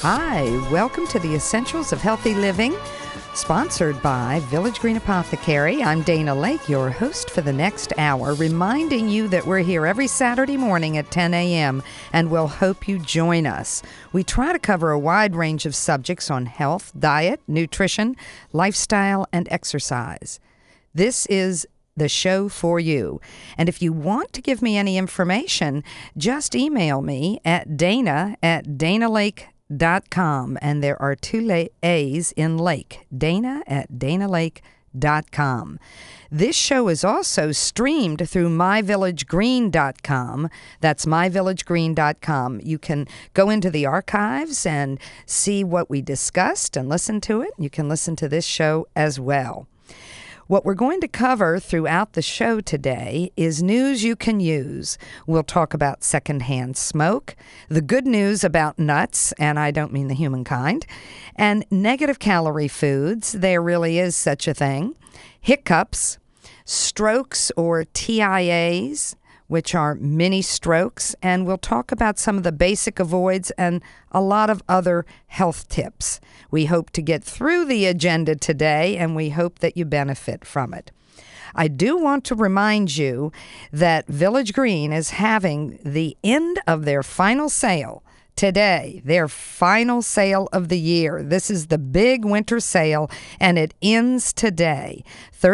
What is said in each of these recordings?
Hi, welcome to the Essentials of Healthy Living, sponsored by Village Green Apothecary. I'm Dana Lake, your host for the next hour, reminding you that we're here every Saturday morning at 10 a.m., and we'll hope you join us. We try to cover a wide range of subjects on health, diet, nutrition, lifestyle, and exercise. This is the show for you. And if you want to give me any information, just email me at dana@danalake.com. And there are two A's in Lake, dana@danalake.com. This show is also streamed through myvillagegreen.com. That's myvillagegreen.com. You can go into the archives and see what we discussed and listen to it. You can listen to this show as well. What we're going to cover throughout the show today is news you can use. We'll talk about secondhand smoke, the good news about nuts, and I don't mean the human kind, and negative calorie foods. There really is such a thing. Hiccups, strokes or TIAs, which are mini strokes, and we'll talk about some of the basic avoids and a lot of other health tips. We hope to get through the agenda today, and we hope that you benefit from it. I do want to remind you that Village Green is having the end of their final sale today, their final sale of the year. This is the big winter sale, and it ends today.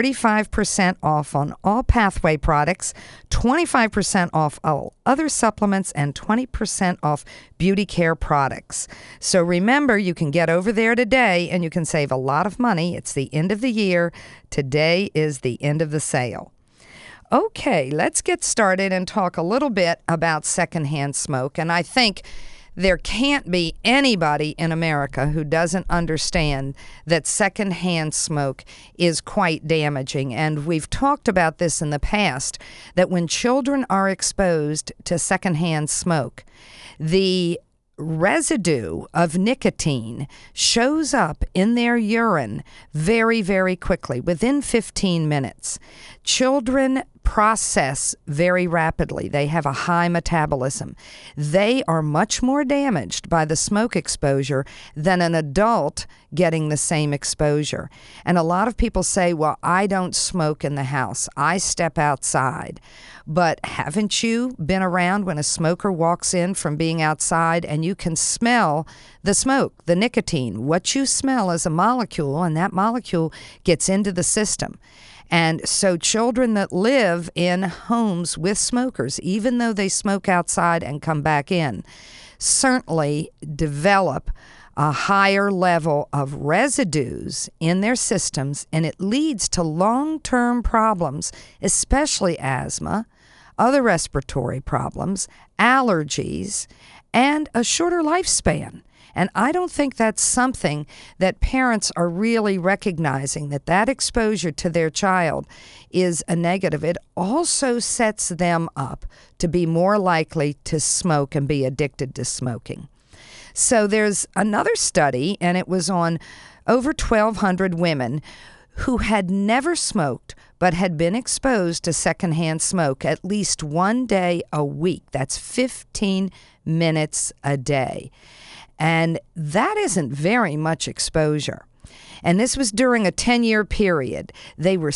35% off on all Pathway products, 25% off all other supplements, and 20% off beauty care products. So remember, you can get over there today, and you can save a lot of money. It's the end of the year. Today is the end of the sale. Okay, let's get started and talk a little bit about secondhand smoke. And I think there can't be anybody in America who doesn't understand that secondhand smoke is quite damaging. And we've talked about this in the past, that when children are exposed to secondhand smoke, the residue of nicotine shows up in their urine very, very quickly, within 15 minutes. Children process very rapidly. They have a high metabolism. They are much more damaged by the smoke exposure than an adult getting the same exposure. And a lot of people say, well, I don't smoke in the house. I step outside. But haven't you been around when a smoker walks in from being outside and you can smell the smoke, the nicotine? What you smell is a molecule, and that molecule gets into the system. And so children that live in homes with smokers, even though they smoke outside and come back in, certainly develop a higher level of residues in their systems, and it leads to long-term problems, especially asthma, other respiratory problems, allergies, and a shorter lifespan. And I don't think that's something that parents are really recognizing, that that exposure to their child is a negative. It also sets them up to be more likely to smoke and be addicted to smoking. So there's another study, and it was on over 1,200 women who had never smoked but had been exposed to secondhand smoke at least one day a week. That's 15 minutes a day. And that isn't very much exposure. And this was during a 10-year period. They were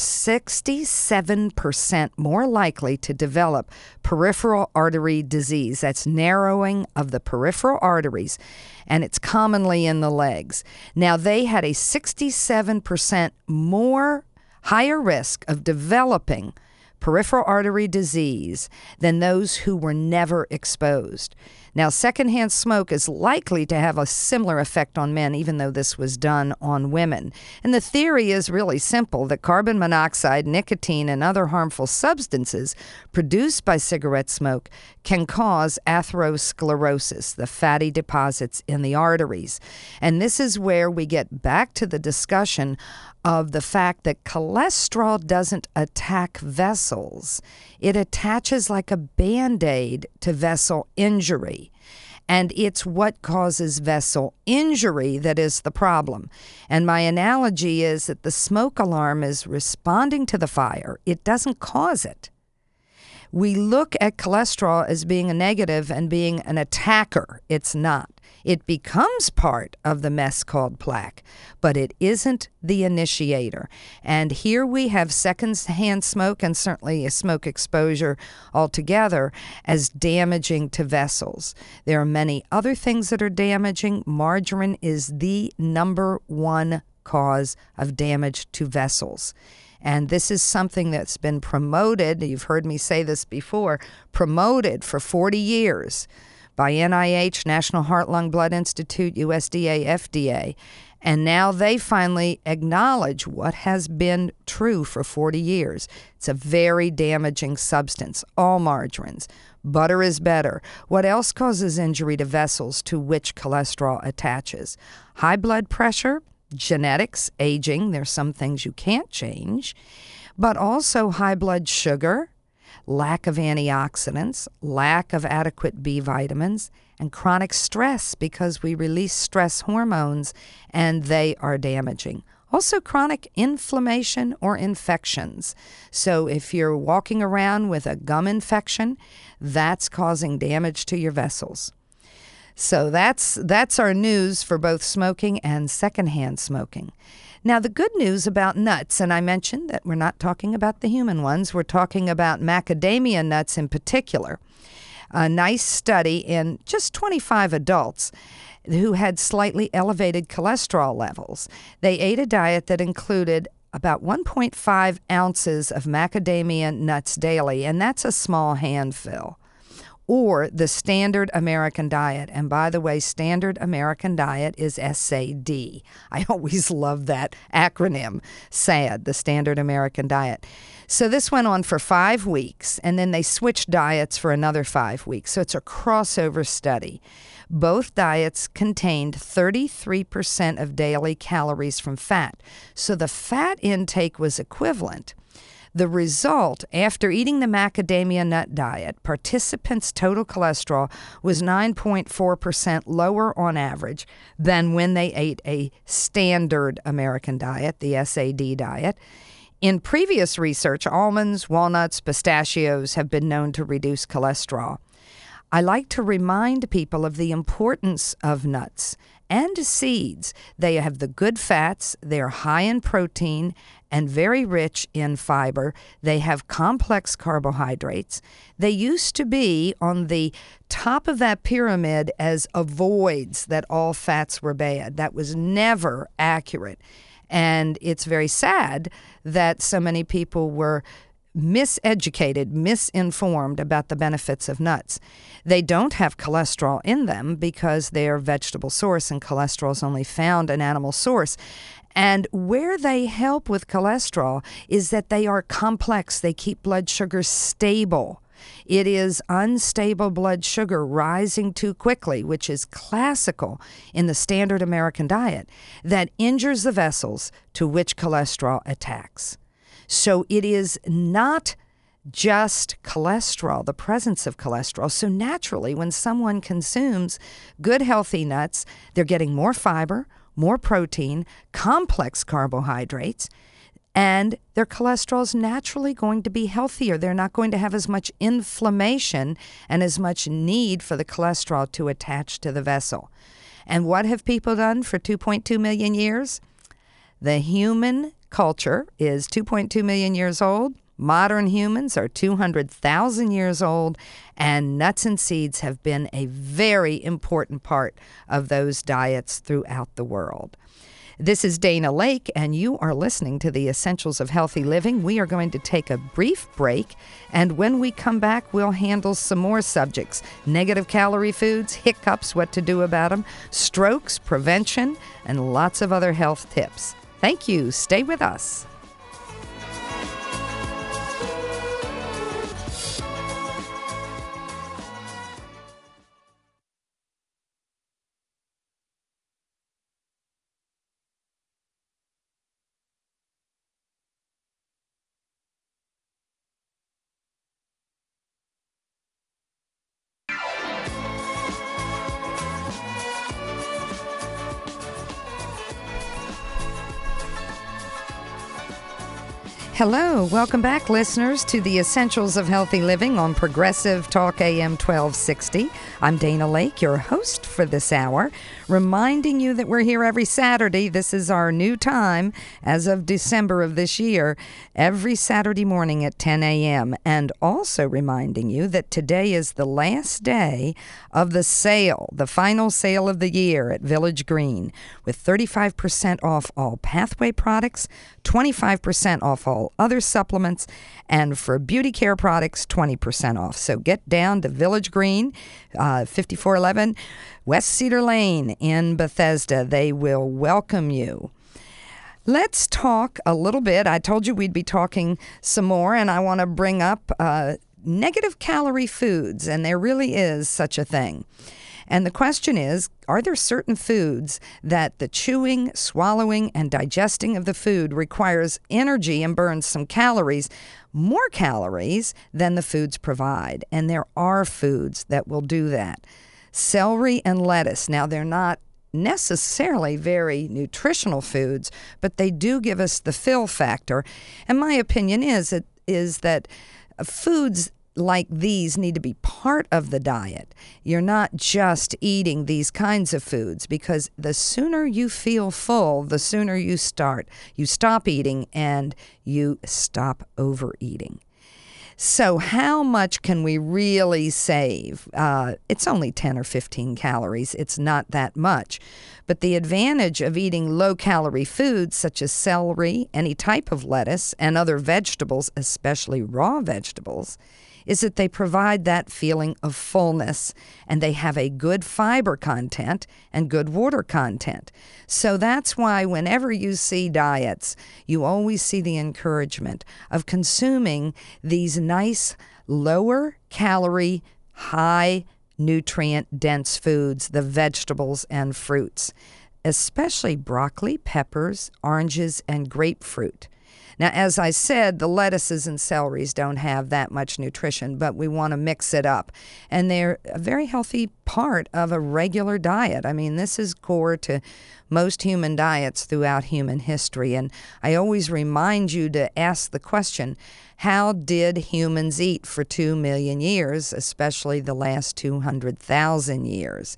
67% more likely to develop peripheral artery disease. That's narrowing of the peripheral arteries, and it's commonly in the legs. Now, they had a 67% more higher risk of developing peripheral artery disease than those who were never exposed. Now, secondhand smoke is likely to have a similar effect on men, even though this was done on women. And the theory is really simple, that carbon monoxide, nicotine, and other harmful substances produced by cigarette smoke can cause atherosclerosis, the fatty deposits in the arteries. And this is where we get back to the discussion of the fact that cholesterol doesn't attack vessels. It attaches like a Band-Aid to vessel injury. And it's what causes vessel injury that is the problem. And my analogy is that the smoke alarm is responding to the fire. It doesn't cause it. We look at cholesterol as being a negative and being an attacker. It's not. It becomes part of the mess called plaque, but it isn't the initiator. And here we have secondhand smoke and certainly a smoke exposure altogether as damaging to vessels. There are many other things that are damaging. Margarine is the number one cause of damage to vessels. And this is something that's been promoted, you've heard me say this before, promoted for 40 years by NIH, National Heart, Lung, Blood Institute, USDA, FDA. And now they finally acknowledge what has been true for 40 years. It's a very damaging substance, all margarines. Butter is better. What else causes injury to vessels to which cholesterol attaches? High blood pressure, genetics, aging. There's some things you can't change. But also high blood sugar, lack of antioxidants, lack of adequate B vitamins, and chronic stress because we release stress hormones and they are damaging. Also chronic inflammation or infections. So if you're walking around with a gum infection, that's causing damage to your vessels. So that's our news for both smoking and secondhand smoking. Now, the good news about nuts, and I mentioned that we're not talking about the human ones, we're talking about macadamia nuts in particular. A nice study in just 25 adults who had slightly elevated cholesterol levels. They ate a diet that included about 1.5 ounces of macadamia nuts daily, and that's a small handful. Or the Standard American Diet. And by the way, Standard American Diet is SAD. I always love that acronym, SAD, the Standard American Diet. So this went on for 5 weeks, and then they switched diets for another 5 weeks. So it's a crossover study. Both diets contained 33% of daily calories from fat. So the fat intake was equivalent. The result, after eating the macadamia nut diet, participants' total cholesterol was 9.4% lower on average than when they ate a standard American diet, the SAD diet. In previous research, almonds, walnuts, pistachios have been known to reduce cholesterol. I like to remind people of the importance of nuts and seeds. They have the good fats, they're high in protein, and very rich in fiber. They have complex carbohydrates. They used to be on the top of that pyramid as avoids that all fats were bad. That was never accurate. And it's very sad that so many people were miseducated, misinformed about the benefits of nuts. They don't have cholesterol in them because they are vegetable source, and cholesterol is only found in animal source. And where they help with cholesterol is that they are complex. They keep blood sugar stable. It is unstable blood sugar rising too quickly, which is classical in the standard American diet, that injures the vessels to which cholesterol attacks. So it is not just cholesterol, the presence of cholesterol. So naturally, when someone consumes good, healthy nuts, they're getting more fiber, more protein, complex carbohydrates, and their cholesterol is naturally going to be healthier. They're not going to have as much inflammation and as much need for the cholesterol to attach to the vessel. And what have people done for 2.2 million years? The human culture is 2.2 million years old. Modern humans are 200,000 years old, and nuts and seeds have been a very important part of those diets throughout the world. This is Dana Lake, and you are listening to the Essentials of Healthy Living. We are going to take a brief break, and when we come back, we'll handle some more subjects: negative calorie foods, hiccups, what to do about them, strokes, prevention, and lots of other health tips. Thank you. Stay with us. Hello, welcome back, listeners, to the Essentials of Healthy Living on Progressive Talk AM 1260. I'm Dana Lake, your host for this hour, reminding you that we're here every Saturday. This is our new time as of December of this year, every Saturday morning at 10 a.m. And also reminding you that today is the last day of the sale, the final sale of the year at Village Green, with 35% off all Pathway products, 25% off all other supplements, and for beauty care products, 20% off. So get down to Village Green, 5411 West Cedar Lane in Bethesda. They will welcome you. Let's talk a little bit. I told you we'd be talking some more, and I want to bring up negative calorie foods, and there really is such a thing. And the question is, are there certain foods that the chewing, swallowing, and digesting of the food requires energy and burns some calories, more calories than the foods provide? And there are foods that will do that. Celery and lettuce. Now, they're not necessarily very nutritional foods, but they do give us the fill factor. And my opinion is that foods like these need to be part of the diet. You're not just eating these kinds of foods, because the sooner you feel full, the sooner you stop eating and you stop overeating. So how much can we really save? It's only 10 or 15 calories. It's not that much. But the advantage of eating low-calorie foods such as celery, any type of lettuce, and other vegetables, especially raw vegetables, is that they provide that feeling of fullness, and they have a good fiber content and good water content. So that's why whenever you see diets, you always see the encouragement of consuming these nice, lower calorie, high nutrient dense foods, the vegetables and fruits, especially broccoli, peppers, oranges, and grapefruit. Now, as I said, the lettuces and celeries don't have that much nutrition, but we want to mix it up. And they're a very healthy part of a regular diet. I mean, this is core to most human diets throughout human history. And I always remind you to ask the question, how did humans eat for 2 million years, especially the last 200,000 years?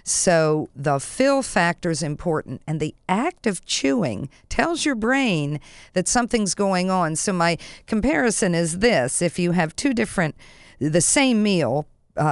So the fill factor is important, and the act of chewing tells your brain that something's going on. So my comparison is this: if you have the same meal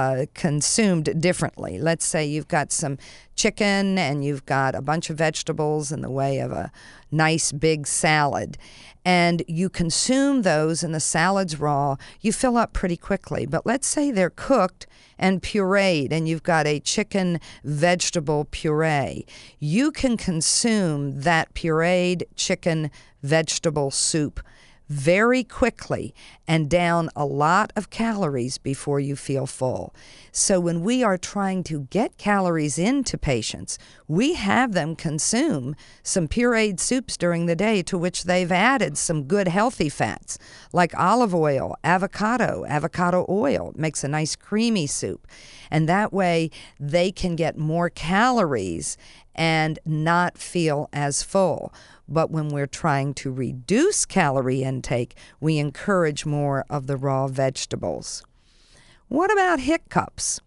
consumed differently. Let's say you've got some chicken and you've got a bunch of vegetables in the way of a nice big salad, and you consume those and the salad's raw, you fill up pretty quickly. But let's say they're cooked and pureed, and you've got a chicken vegetable puree. You can consume that pureed chicken vegetable soup very quickly and down a lot of calories before you feel full. So when we are trying to get calories into patients, we have them consume some pureed soups during the day, to which they've added some good healthy fats like olive oil, avocado oil. It makes a nice creamy soup. And that way they can get more calories and not feel as full. But when we're trying to reduce calorie intake, we encourage more of the raw vegetables. What about hiccups?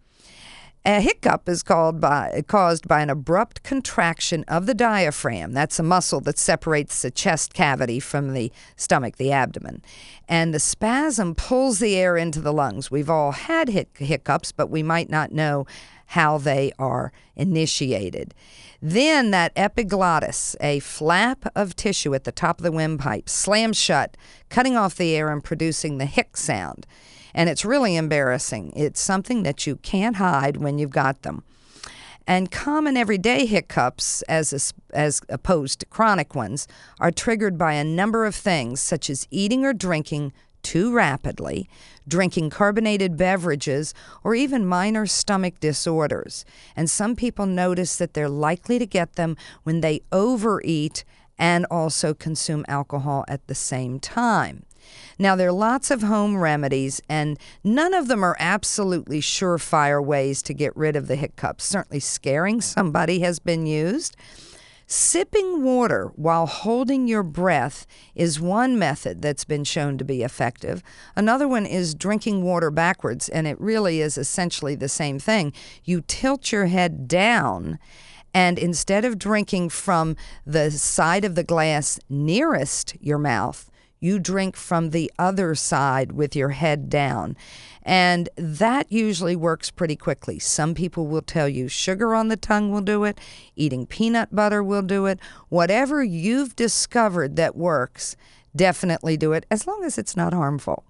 A hiccup is caused by an abrupt contraction of the diaphragm. That's a muscle that separates the chest cavity from the stomach, the abdomen. And the spasm pulls the air into the lungs. We've all had hiccups, but we might not know how they are initiated. Then that epiglottis, a flap of tissue at the top of the windpipe, slams shut, cutting off the air and producing the hic sound. And it's really embarrassing. It's something that you can't hide when you've got them. And common everyday hiccups, as opposed to chronic ones, are triggered by a number of things, such as eating or drinking too rapidly, drinking carbonated beverages, or even minor stomach disorders. And some people notice that they're likely to get them when they overeat and also consume alcohol at the same time. Now, there are lots of home remedies, and none of them are absolutely surefire ways to get rid of the hiccups. Certainly scaring somebody has been used. Sipping water while holding your breath is one method that's been shown to be effective. Another one is drinking water backwards, and it really is essentially the same thing. You tilt your head down, and instead of drinking from the side of the glass nearest your mouth, you drink from the other side with your head down. And that usually works pretty quickly. Some people will tell you sugar on the tongue will do it, eating peanut butter will do it. Whatever you've discovered that works, definitely do it, as long as it's not harmful.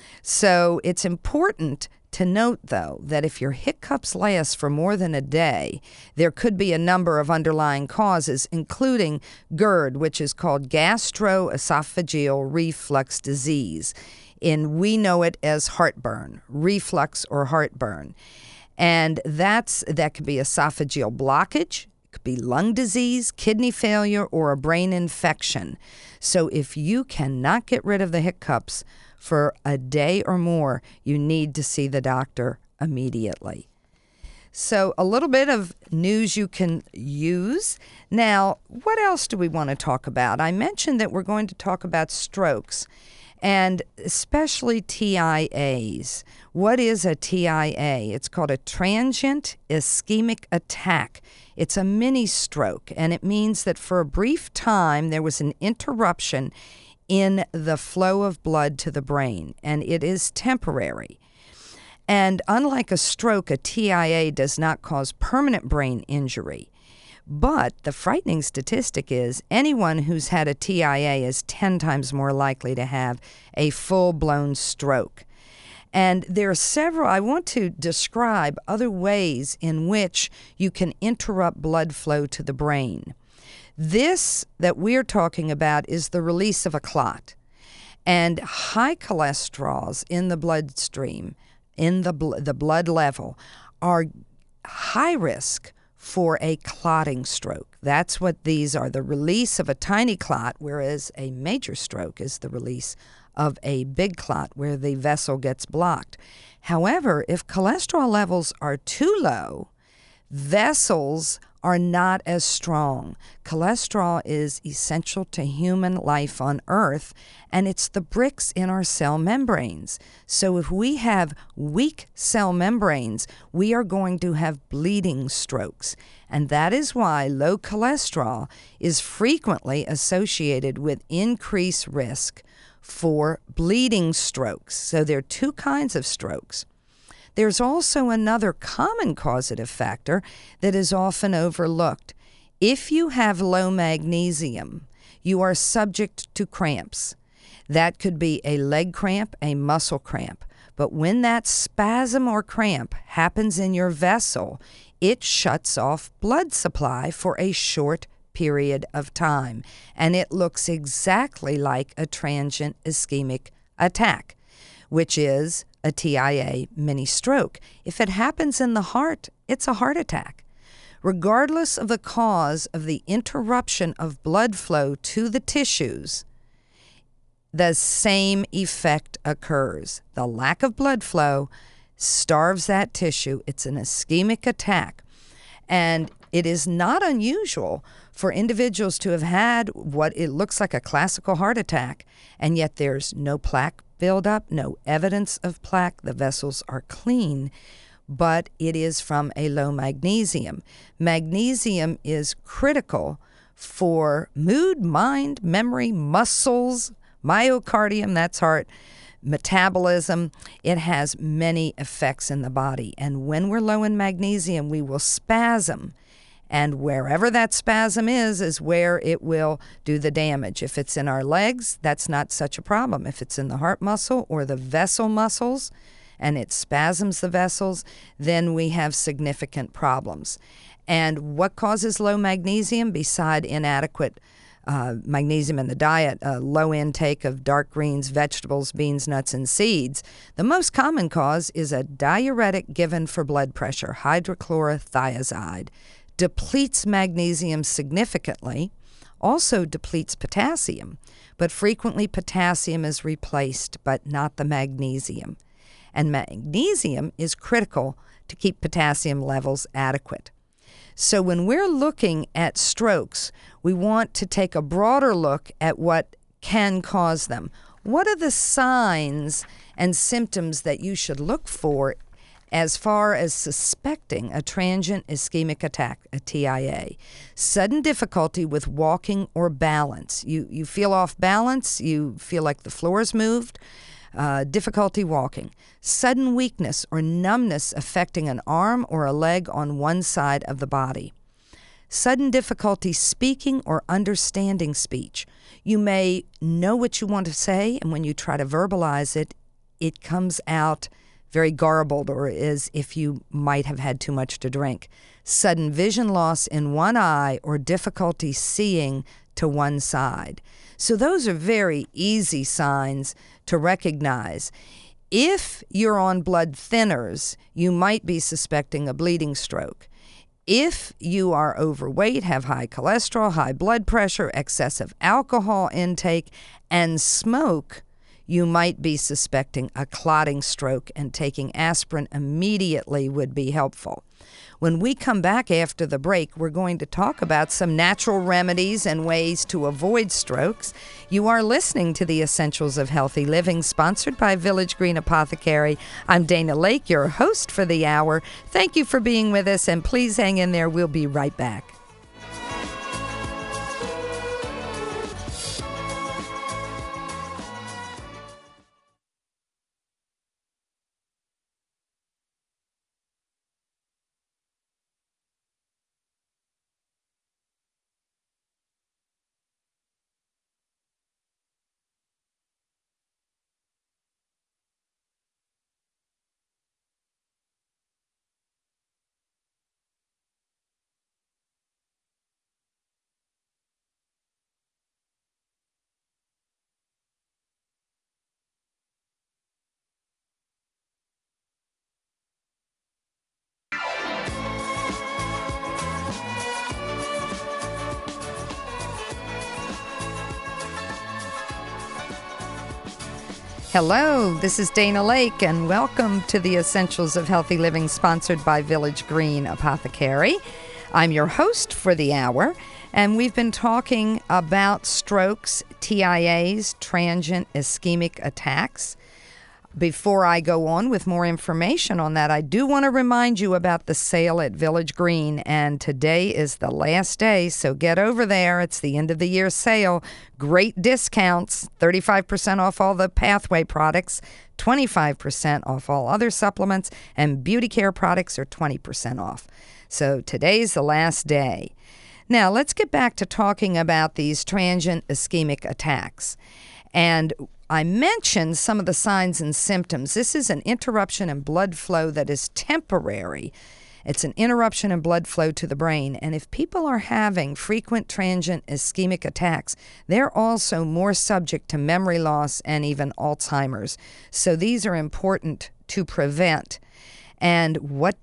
So it's important to note, though, that if your hiccups last for more than a day, there could be a number of underlying causes, including GERD, which is called gastroesophageal reflux disease. And we know it as heartburn, reflux or heartburn. And that could be esophageal blockage, it could be lung disease, kidney failure, or a brain infection. So if you cannot get rid of the hiccups for a day or more, you need to see the doctor immediately. So a little bit of news you can use. Now, what else do we want to talk about? I mentioned that we're going to talk about strokes, and especially TIAs. What is a TIA? It's called a transient ischemic attack. It's a mini stroke, and it means that for a brief time there was an interruption in the flow of blood to the brain, and it is temporary. And unlike a stroke, a TIA does not cause permanent brain injury. But the frightening statistic is anyone who's had a TIA is 10 times more likely to have a full-blown stroke. And there are several, I want to describe other ways in which you can interrupt blood flow to the brain. This that we're talking about is the release of a clot. And high cholesterols in the bloodstream, in the blood level, are high risk for a clotting stroke. That's what these are, the release of a tiny clot, whereas a major stroke is the release of a big clot where the vessel gets blocked. However, if cholesterol levels are too low, vessels are not as strong. Cholesterol is essential to human life on Earth, and it's the bricks in our cell membranes. So if we have weak cell membranes, we are going to have bleeding strokes. And that is why low cholesterol is frequently associated with increased risk for bleeding strokes. So there are two kinds of strokes. There's also another common causative factor that is often overlooked. If you have low magnesium, you are subject to cramps. That could be a leg cramp, a muscle cramp. But when that spasm or cramp happens in your vessel, it shuts off blood supply for a short period of time. And it looks exactly like a transient ischemic attack, which is a TIA mini stroke. If it happens in the heart, it's a heart attack. Regardless of the cause of the interruption of blood flow to the tissues, the same effect occurs. The lack of blood flow starves that tissue. It's an ischemic attack. And it is not unusual for individuals to have had what it looks like a classical heart attack, and yet there's no plaque buildup, no evidence of plaque. The vessels are clean, but it is from a low magnesium. Magnesium is critical for mood, mind, memory, muscles, myocardium, that's heart, metabolism. It has many effects in the body. And when we're low in magnesium, we will spasm. And wherever that spasm is where it will do the damage. If it's in our legs, that's not such a problem. If it's in the heart muscle or the vessel muscles and it spasms the vessels, then we have significant problems. And what causes low magnesium beside inadequate magnesium in the diet, low intake of dark greens, vegetables, beans, nuts, and seeds? The most common cause is a diuretic given for blood pressure, hydrochlorothiazide. Depletes magnesium significantly, also depletes potassium, but frequently potassium is replaced, but not the magnesium. And magnesium is critical to keep potassium levels adequate. So when we're looking at strokes, we want to take a broader look at what can cause them. What are the signs and symptoms that you should look for as far as suspecting a transient ischemic attack, a TIA? Sudden difficulty with walking or balance. You feel off balance, you feel like the floor is moved, difficulty walking. Sudden weakness or numbness affecting an arm or a leg on one side of the body. Sudden difficulty speaking or understanding speech. You may know what you want to say, and when you try to verbalize it, it comes out very garbled, or as if you might have had too much to drink. Sudden vision loss in one eye or difficulty seeing to one side. So those are very easy signs to recognize. If you're on blood thinners, you might be suspecting a bleeding stroke. If you are overweight, have high cholesterol, high blood pressure, excessive alcohol intake, and smoke, you might be suspecting a clotting stroke, and taking aspirin immediately would be helpful. When we come back after the break, we're going to talk about some natural remedies and ways to avoid strokes. You are listening to the Essentials of Healthy Living, sponsored by Village Green Apothecary. I'm Dana Lake, your host for the hour. Thank you for being with us, and please hang in there. We'll be right back. Hello, this is Dana Lake, and welcome to the Essentials of Healthy Living, sponsored by Village Green Apothecary. I'm your host for the hour, and we've been talking about strokes, TIAs, transient ischemic attacks. Before I go on with more information on that, I do want to remind you about the sale at Village Green, and today is the last day, so get over there. It's the end of the year sale. Great discounts, 35% off all the Pathway products, 25% off all other supplements, and beauty care products are 20% off. So today's the last day. Now, let's get back to talking about these transient ischemic attacks. And I mentioned some of the signs and symptoms. This is an interruption in blood flow that is temporary. It's an interruption in blood flow to the brain. And if people are having frequent transient ischemic attacks, they're also more subject to memory loss and even Alzheimer's. So these are important to prevent. And what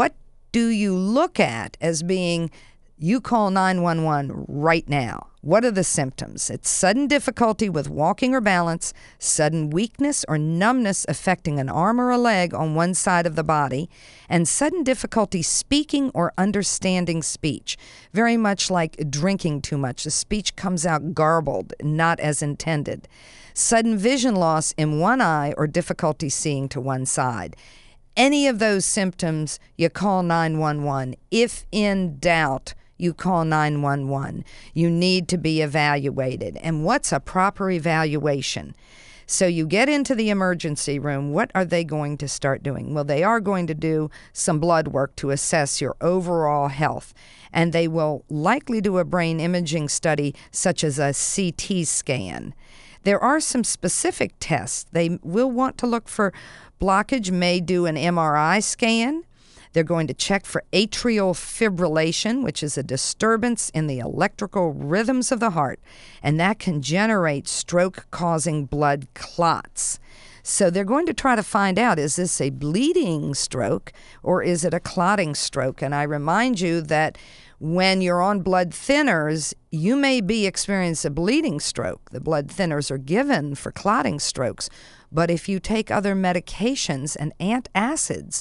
do you look at as being, you call 911 right now? What are the symptoms? It's sudden difficulty with walking or balance, sudden weakness or numbness affecting an arm or a leg on one side of the body, and sudden difficulty speaking or understanding speech. Very much like drinking too much. The speech comes out garbled, not as intended. Sudden vision loss in one eye or difficulty seeing to one side. Any of those symptoms, you call 911. If in doubt, you call 911. You need to be evaluated. And what's a proper evaluation? So you get into the emergency room. What are they going to start doing? Well, they are going to do some blood work to assess your overall health. And they will likely do a brain imaging study such as a CT scan. There are some specific tests. They will want to look for blockage, may do an MRI scan. They're going to check for atrial fibrillation, which is a disturbance in the electrical rhythms of the heart, and that can generate stroke-causing blood clots. So they're going to try to find out, is this a bleeding stroke or is it a clotting stroke? And I remind you that when you're on blood thinners, you may be experiencing a bleeding stroke. The blood thinners are given for clotting strokes. But if you take other medications and antacids,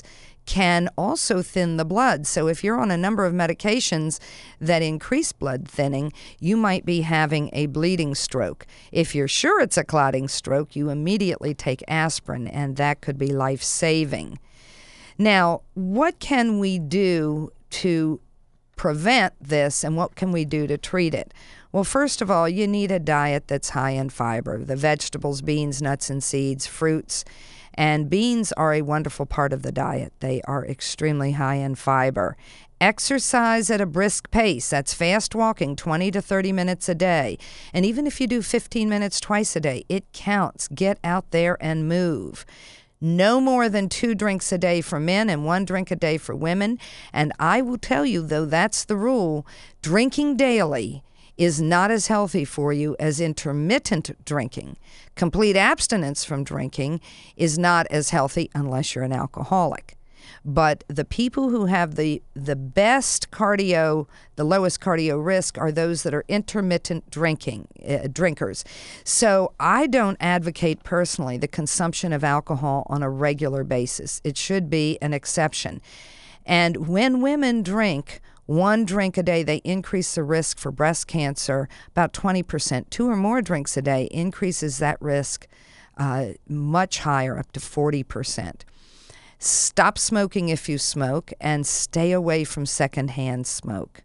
can also thin the blood. So if you're on a number of medications that increase blood thinning, you might be having a bleeding stroke. If you're sure it's a clotting stroke, you immediately take aspirin, and that could be life-saving. Now, what can we do to prevent this, and what can we do to treat it? Well, first of all, you need a diet that's high in fiber. The vegetables, beans, nuts, and seeds, fruits, and beans are a wonderful part of the diet. They are extremely high in fiber. Exercise at a brisk pace. That's fast walking, 20 to 30 minutes a day. And even if you do 15 minutes twice a day, it counts. Get out there and move. No more than 2 drinks a day for men and 1 drink a day for women. And I will tell you, though that's the rule, drinking daily is not as healthy for you as intermittent drinking. Complete abstinence from drinking is not as healthy unless you're an alcoholic. But the people who have the best cardio, the lowest cardio risk, are those that are intermittent drinkers. So I don't advocate personally the consumption of alcohol on a regular basis. It should be an exception. And when women drink 1 drink a day, they increase the risk for breast cancer about 20%. 2 or more drinks a day increases that risk much higher, up to 40%. Stop smoking if you smoke, and stay away from secondhand smoke.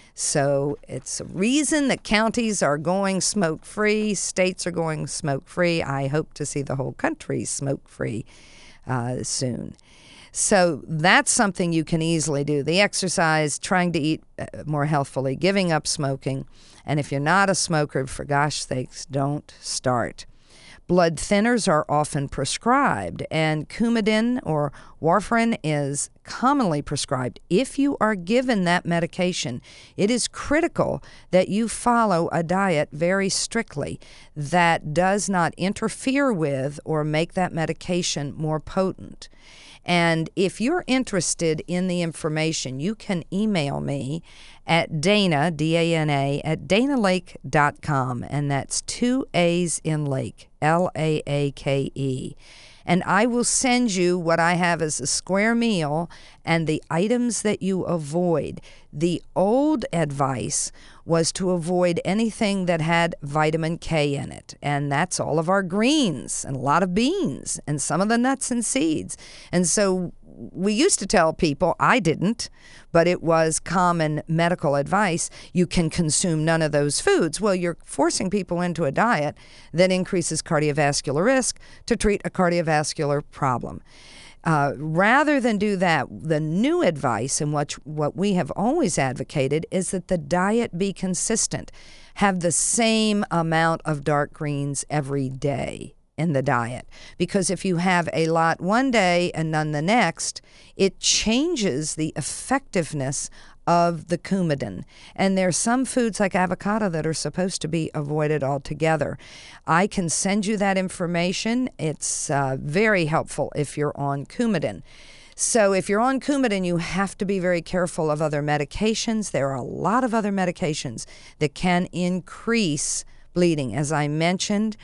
So it's a reason that counties are going smoke-free, states are going smoke-free. I hope to see the whole country smoke-free soon. So that's something you can easily do. The exercise, trying to eat more healthfully, giving up smoking. And if you're not a smoker, for gosh sakes, don't start. Blood thinners are often prescribed, and Coumadin or warfarin is commonly prescribed. If you are given that medication, it is critical that you follow a diet very strictly that does not interfere with or make that medication more potent. And if you're interested in the information, you can email me at Dana, D-A-N-A, at danalake.com, and that's 2 A's in Lake, L-A-A-K-E. And I will send you what I have as a square meal and the items that you avoid. The old advice was to avoid anything that had vitamin K in it, and that's all of our greens and a lot of beans and some of the nuts and seeds. And so we used to tell people, I didn't, but it was common medical advice, you can consume none of those foods. Well, you're forcing people into a diet that increases cardiovascular risk to treat a cardiovascular problem. Rather than do that, the new advice and what we have always advocated is that the diet be consistent. Have the same amount of dark greens every day in the diet. Because if you have a lot one day and none the next, it changes the effectiveness of the Coumadin. And there's some foods like avocado that are supposed to be avoided altogether. I can send you that information. It's very helpful if you're on Coumadin. So if you're on Coumadin, you have to be very careful of other medications. There are a lot of other medications that can increase bleeding. As I mentioned,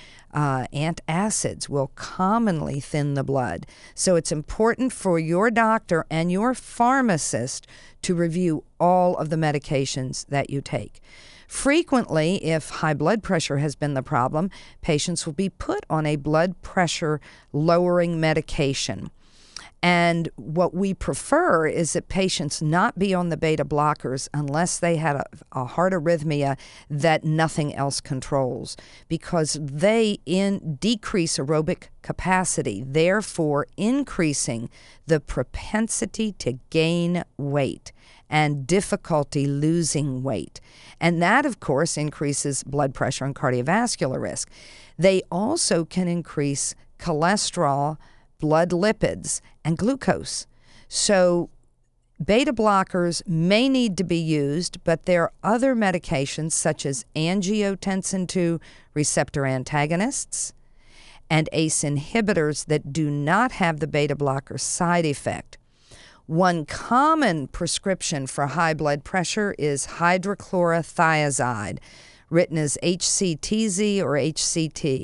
antacids will commonly thin the blood. So it's important for your doctor and your pharmacist to review all of the medications that you take. Frequently, if high blood pressure has been the problem, patients will be put on a blood pressure lowering medication. And what we prefer is that patients not be on the beta blockers unless they had a heart arrhythmia that nothing else controls, because they decrease aerobic capacity, therefore increasing the propensity to gain weight and difficulty losing weight. And that, of course, increases blood pressure and cardiovascular risk. They also can increase cholesterol, blood lipids, and glucose. So beta blockers may need to be used, but there are other medications such as angiotensin II receptor antagonists and ACE inhibitors that do not have the beta blocker side effect. One common prescription for high blood pressure is hydrochlorothiazide, written as HCTZ or HCT.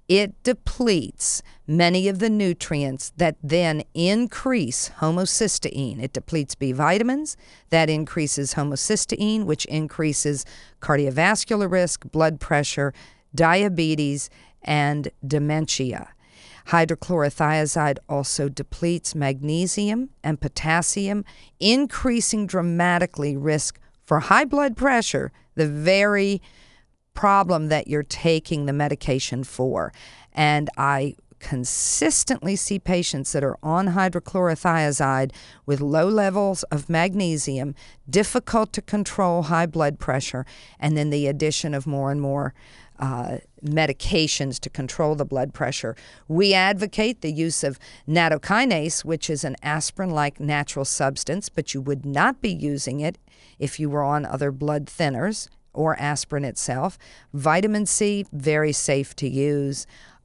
It depletes many of the nutrients that then increase homocysteine. It depletes B vitamins, that increases homocysteine, which increases cardiovascular risk, blood pressure, diabetes, and dementia. Hydrochlorothiazide also depletes magnesium and potassium, increasing dramatically risk for high blood pressure, the very problem that you're taking the medication for. And I consistently see patients that are on hydrochlorothiazide with low levels of magnesium, difficult to control high blood pressure, and then the addition of more and more medications to control the blood pressure. We advocate the use of nattokinase, which is an aspirin-like natural substance, but you would not be using it if you were on other blood thinners or aspirin itself. Vitamin C, very safe to use.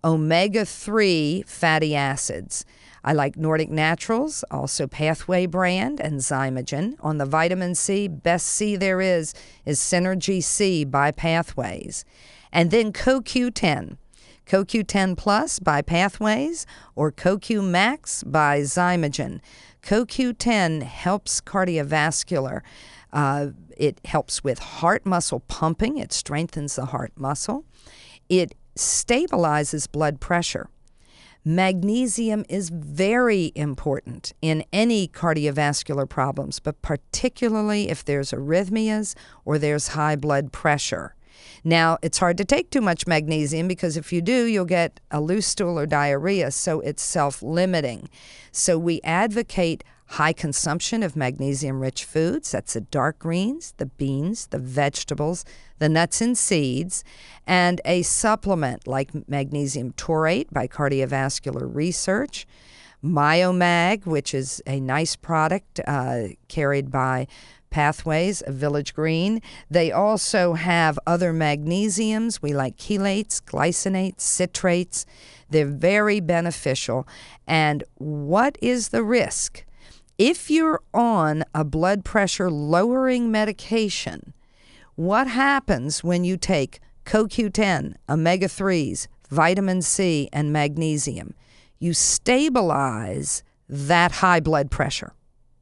Omega-3 fatty acids. I like Nordic Naturals, also Pathway brand, and Zymogen. On the vitamin C, best C there is Synergy C by Pathways. And then CoQ10. CoQ10 Plus by Pathways or CoQ Max by Zymogen. CoQ10 helps cardiovascular. It helps with heart muscle pumping. It strengthens the heart muscle. It stabilizes blood pressure. Magnesium is very important in any cardiovascular problems, but particularly if there's arrhythmias or there's high blood pressure. Now, it's hard to take too much magnesium because if you do, you'll get a loose stool or diarrhea, so it's self-limiting. So we advocate high consumption of magnesium-rich foods. That's the dark greens, the beans, the vegetables, the nuts and seeds, and a supplement like magnesium taurate by Cardiovascular Research, Myomag, which is a nice product carried by Pathways of Village Green. They also have other magnesiums. We like chelates, glycinates, citrates. They're very beneficial. And what is the risk? If you're on a blood pressure lowering medication, what happens when you take CoQ10, omega-3s, vitamin C, and magnesium? You stabilize that high blood pressure.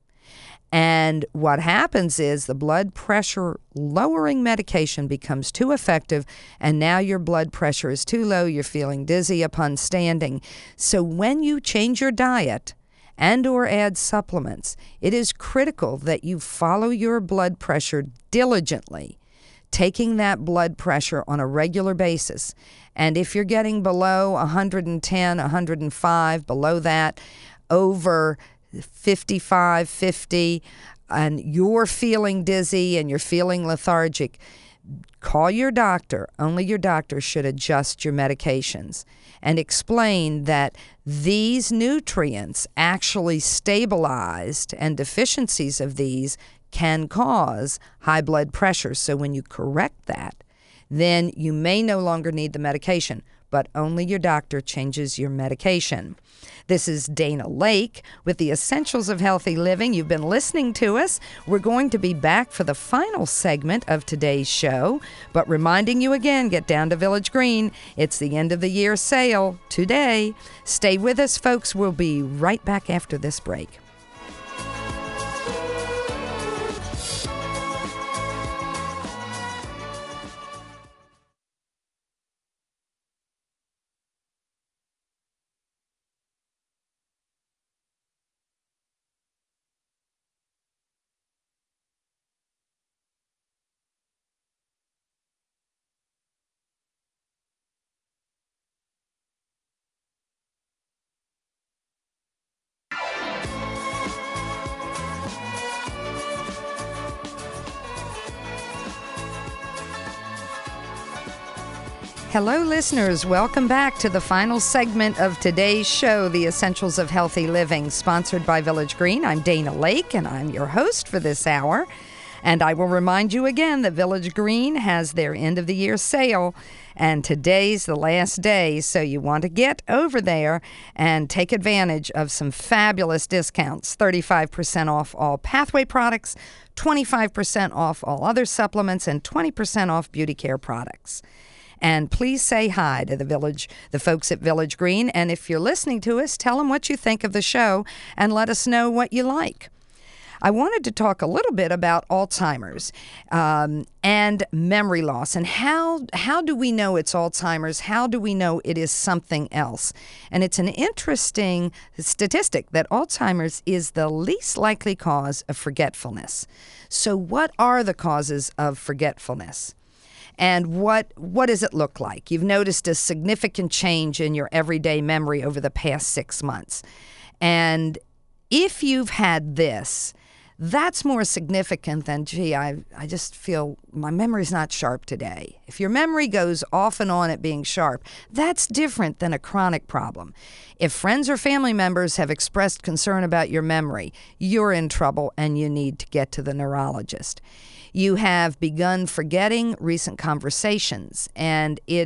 And what happens is the blood pressure lowering medication becomes too effective, and now your blood pressure is too low. You're feeling dizzy upon standing. So when you change your diet and or add supplements, it is critical that you follow your blood pressure diligently, taking that blood pressure on a regular basis. And if you're getting below 110, 105, below that, over 55, 50, and you're feeling dizzy and you're feeling lethargic, call your doctor. Only your doctor should adjust your medications and explain that these nutrients actually stabilized and deficiencies of these can cause high blood pressure. So when you correct that, then you may no longer need the medication, but only your doctor changes your medication. This is Dana Lake with the Essentials of Healthy Living. You've been listening to us. We're going to be back for the final segment of today's show, but reminding you again, get down to Village Green. It's the end of the year sale today. Stay with us, folks. We'll be right back after this break. Hello, listeners. Welcome back to the final segment of today's show, The Essentials of Healthy Living, sponsored by Village Green. I'm Dana Lake, and I'm your host for this hour. And I will remind you again that Village Green has their end-of-the-year sale, and today's the last day, so you want to get over there and take advantage of some fabulous discounts. 35% off all Pathway products, 25% off all other supplements, and 20% off beauty care products. And please say hi to the folks at Village Green. And if you're listening to us, tell them what you think of the show and let us know what you like. I wanted to talk a little bit about Alzheimer's and memory loss, and how do we know it's Alzheimer's? How do we know it is something else? And it's an interesting statistic that Alzheimer's is the least likely cause of forgetfulness. So what are the causes of forgetfulness? And what does it look like? You've noticed a significant change in your everyday memory over the past 6 months. And if you've had this, that's more significant than, gee, I just feel my memory's not sharp today. If your memory goes off and on at being sharp, that's different than a chronic problem. If friends or family members have expressed concern about your memory, you're in trouble and you need to get to the neurologist. You have begun forgetting recent conversations, and it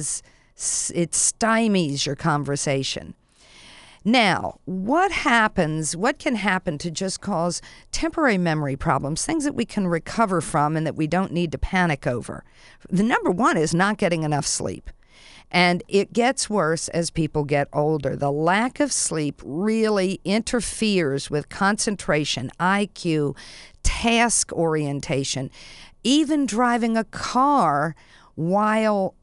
stymies your conversation. Now, what can happen to just cause temporary memory problems, things that we can recover from and that we don't need to panic over? The number one is not getting enough sleep. And it gets worse as people get older. The lack of sleep really interferes with concentration, IQ, task orientation. Even driving a car while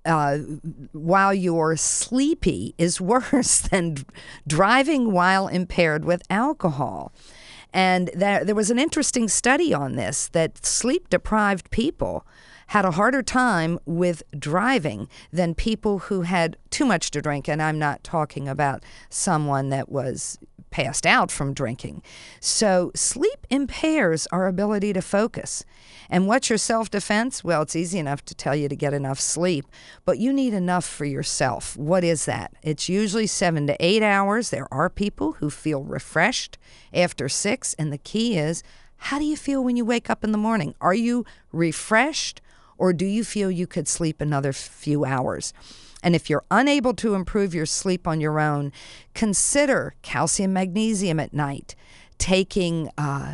you're sleepy is worse than driving while impaired with alcohol. And there was an interesting study on this, that sleep-deprived people had a harder time with driving than people who had too much to drink. And I'm not talking about someone that was passed out from drinking. So sleep impairs our ability to focus. And what's your self-defense? Well, it's easy enough to tell you to get enough sleep, but you need enough for yourself. What is that? It's usually 7 to 8 hours. There are people who feel refreshed after 6, and the key is, how do you feel when you wake up in the morning? Are you refreshed, or do you feel you could sleep another few hours? And if you're unable to improve your sleep on your own, consider calcium, magnesium at night, taking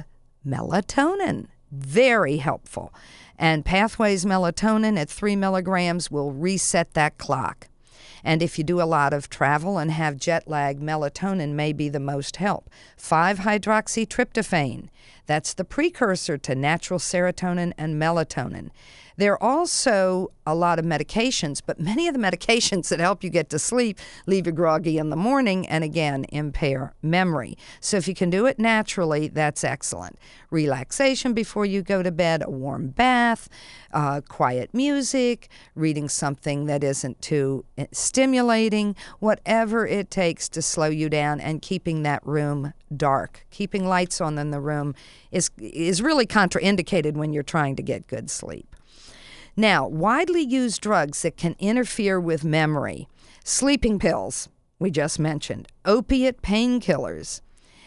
melatonin. Very helpful. And Pathways melatonin at 3 milligrams will reset that clock. And if you do a lot of travel and have jet lag, melatonin may be the most help. 5-hydroxytryptophan. That's the precursor to natural serotonin and melatonin. There are also a lot of medications, but many of the medications that help you get to sleep leave you groggy in the morning and, again, impair memory. So if you can do it naturally, that's excellent. Relaxation before you go to bed, a warm bath, quiet music, reading something that isn't too stimulating, whatever it takes to slow you down, and keeping that room dark. Keeping lights on in the room is really contraindicated when you're trying to get good sleep. Now, widely used drugs that can interfere with memory: sleeping pills, we just mentioned, opiate painkillers,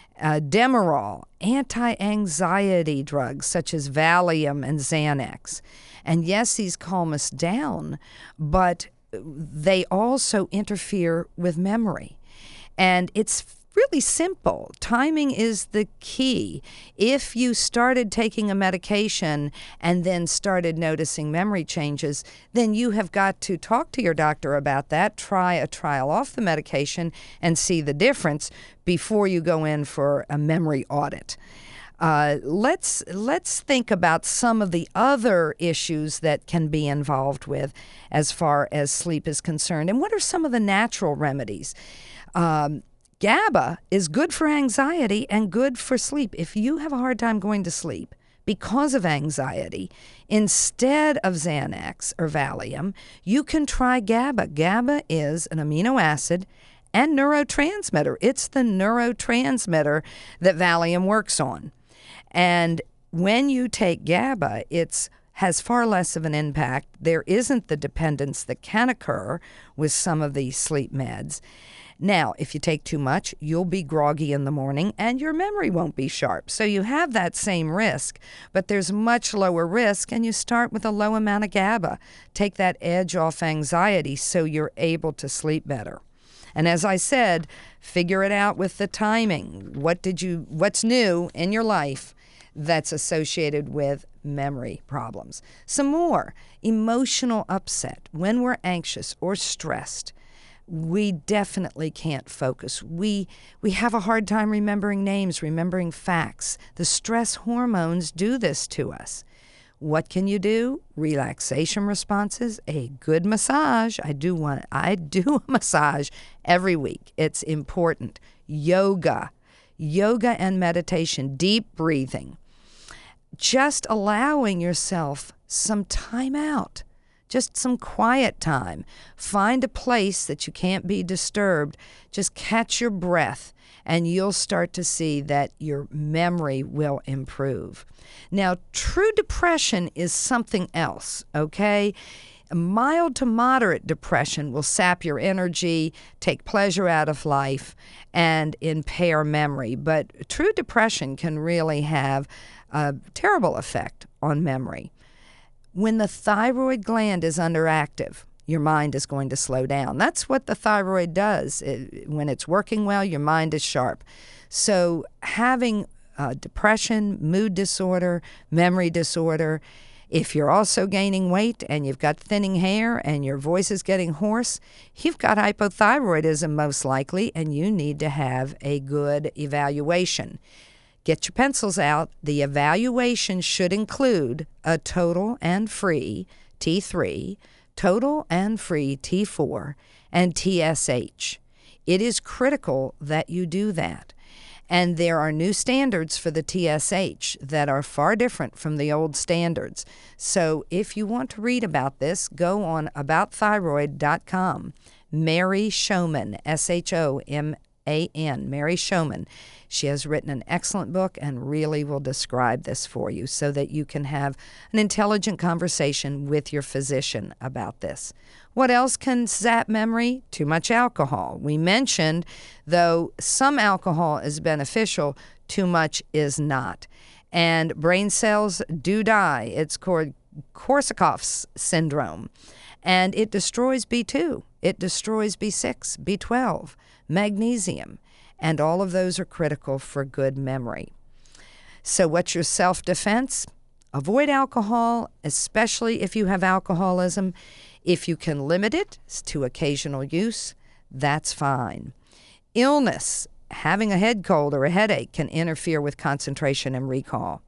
Demerol, anti-anxiety drugs such as Valium and Xanax. And yes, these calm us down, but they also interfere with memory. And it's really simple. Timing is the key. If you started taking a medication and then started noticing memory changes, then you have got to talk to your doctor about that, try a trial off the medication, and see the difference before you go in for a memory audit. Let's think about some of the other issues that can be involved with as far as sleep is concerned. And what are some of the natural remedies? GABA is good for anxiety and good for sleep. If you have a hard time going to sleep because of anxiety, instead of Xanax or Valium, you can try GABA. GABA is an amino acid and neurotransmitter. It's the neurotransmitter that Valium works on. And when you take GABA, it has far less of an impact. There isn't the dependence that can occur with some of these sleep meds. Now, if you take too much, you'll be groggy in the morning and your memory won't be sharp. So you have that same risk, but there's much lower risk, and you start with a low amount of GABA. Take that edge off anxiety so you're able to sleep better. And as I said, figure it out with the timing. What's new in your life that's associated with memory problems. Some more: emotional upset. When we're anxious or stressed, we definitely can't focus. We have a hard time remembering names, remembering facts. The stress hormones do this to us. What can you do? Relaxation responses, a good massage. I do a massage every week. It's important. Yoga and meditation, deep breathing. Just allowing yourself some time out, just some quiet time. Find a place that you can't be disturbed. Just catch your breath, and you'll start to see that your memory will improve. Now, true depression is something else, okay? Mild to moderate depression will sap your energy, take pleasure out of life, and impair memory. But true depression can really have a terrible effect on memory. When the thyroid gland is underactive, your mind is going to slow down. That's what the thyroid does. When it's working well, your mind is sharp. So having depression, mood disorder, memory disorder, if you're also gaining weight and you've got thinning hair and your voice is getting hoarse, you've got hypothyroidism most likely, and you need to have a good evaluation. Get your pencils out. The evaluation should include a total and free T3, total and free T4, and TSH. It is critical that you do that. And there are new standards for the TSH that are far different from the old standards. So if you want to read about this, go on aboutthyroid.com. Mary Shomon, Shoman, Mary Shomon. She has written an excellent book and really will describe this for you so that you can have an intelligent conversation with your physician about this. What else can zap memory? Too much alcohol. We mentioned, though some alcohol is beneficial, too much is not. And brain cells do die. It's called Korsakoff's syndrome. And it destroys B2. It destroys B6, B12, magnesium. And all of those are critical for good memory. So what's your self-defense? Avoid alcohol, especially if you have alcoholism. If you can limit it to occasional use, that's fine. Illness, having a head cold or a headache can interfere with concentration and recall.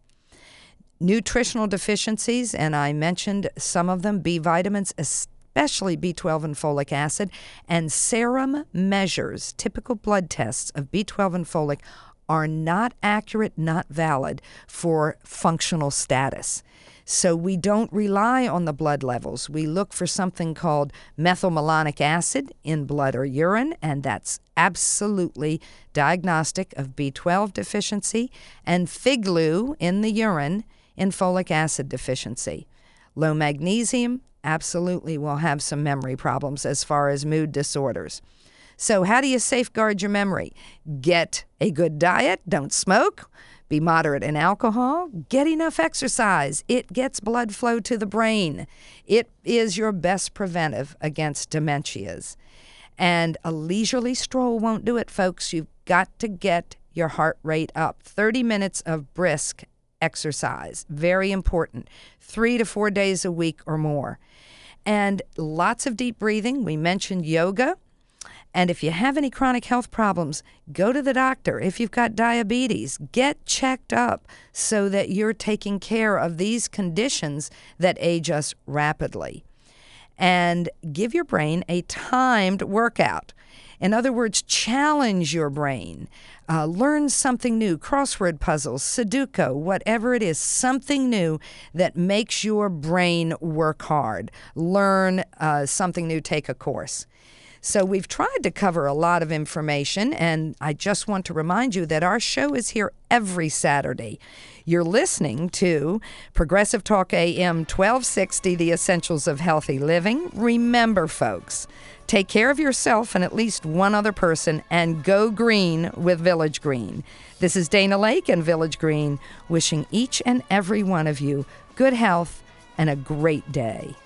Nutritional deficiencies, and I mentioned some of them, B vitamins, especially B12 and folic acid, and serum measures, typical blood tests of B12 and folic, are not accurate, not valid for functional status. So we don't rely on the blood levels. We look for something called methylmalonic acid in blood or urine, and that's absolutely diagnostic of B12 deficiency, and FIGLU in the urine in folic acid deficiency. Low magnesium absolutely will have some memory problems as far as mood disorders. So how do you safeguard your memory? Get a good diet, don't smoke, be moderate in alcohol, get enough exercise. It gets blood flow to the brain. It is your best preventive against dementias. And a leisurely stroll won't do it, folks. You've got to get your heart rate up. 30 minutes of brisk exercise, very important. 3 to 4 days a week or more. And lots of deep breathing. We mentioned yoga. And if you have any chronic health problems, go to the doctor. If you've got diabetes, get checked up so that you're taking care of these conditions that age us rapidly. And give your brain a timed workout. In other words, challenge your brain. Learn something new, crossword puzzles, Sudoku, whatever it is, something new that makes your brain work hard. Learn something new, take a course. So we've tried to cover a lot of information, and I just want to remind you that our show is here every Saturday. You're listening to Progressive Talk AM 1260, The Essentials of Healthy Living. Remember, folks, take care of yourself and at least one other person, and go green with Village Green. This is Dana Lake and Village Green, wishing each and every one of you good health and a great day.